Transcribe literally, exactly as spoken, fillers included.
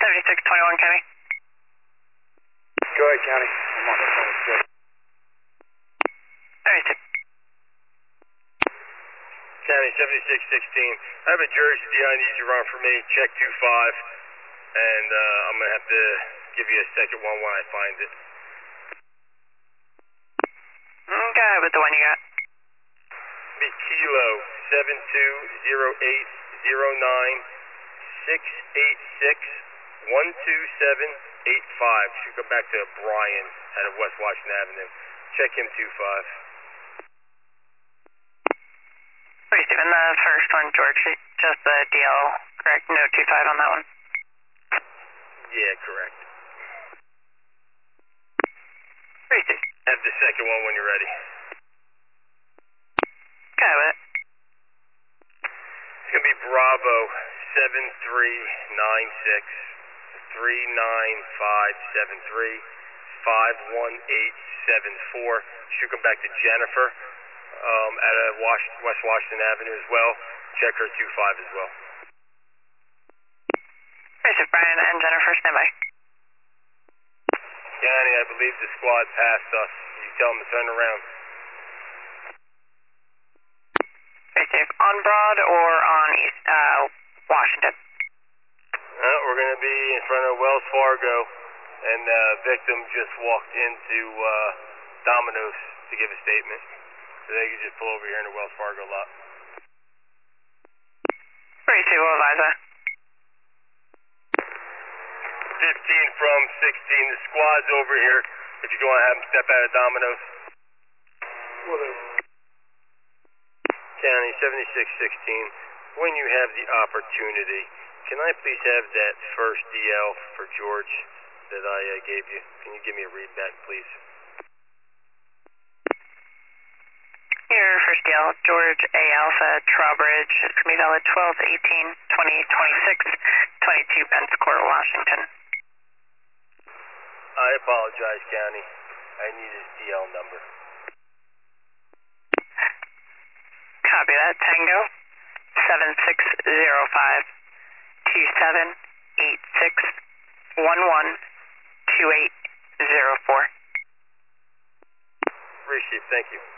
seventy-six twenty-one, County. Go ahead, County. I'm on the phone with Joe. seventy-six. County seventy-six sixteen. I have a Jersey D I need you to run for me. Check two five. And uh, I'm going to have to give you a second one when I find it. Mm, go ahead with the one you got. Be Kilo seven two zero eight zero nine six eight six one two seven eight five. Should go back to Brian out of West Washington Avenue. Check him two five. Wait, Stephen, the first one, George, just the D L, correct? No two five on that one? Yeah, correct. Wait, Steve. Have the second one when you're ready. Go ahead with it. It's going to be Bravo seven three nine six three nine five seven three five one eight seven four. Should come back to Jennifer um, at a Was West Washington Avenue as well. Check her two five as well. Basic, Brian and Jennifer, stand by. County, I believe the squad passed us. You tell them to turn around. Basic, on Broad or on East uh, Washington? Uh, we're going to be in front of Wells Fargo, and the uh, victim just walked into uh, Domino's to give a statement. So they can just pull over here in the Wells Fargo lot. Basic, we'll advise that. fifteen from sixteen, the squad's over here. If you want to have them step out of Domino's. Well, County seventy-six sixteen, when you have the opportunity, can I please have that first D L for George that I uh, gave you? Can you give me a read back, please? Your first D L, George A Alpha, Trowbridge, it's going to be valid twelve eighteen twenty twenty-six, twenty-two Pensacola, Washington. I apologize, County. I need his D L number. Copy that. Tango, seven six zero five two seven eight six one one two eight zero four. Received, thank you.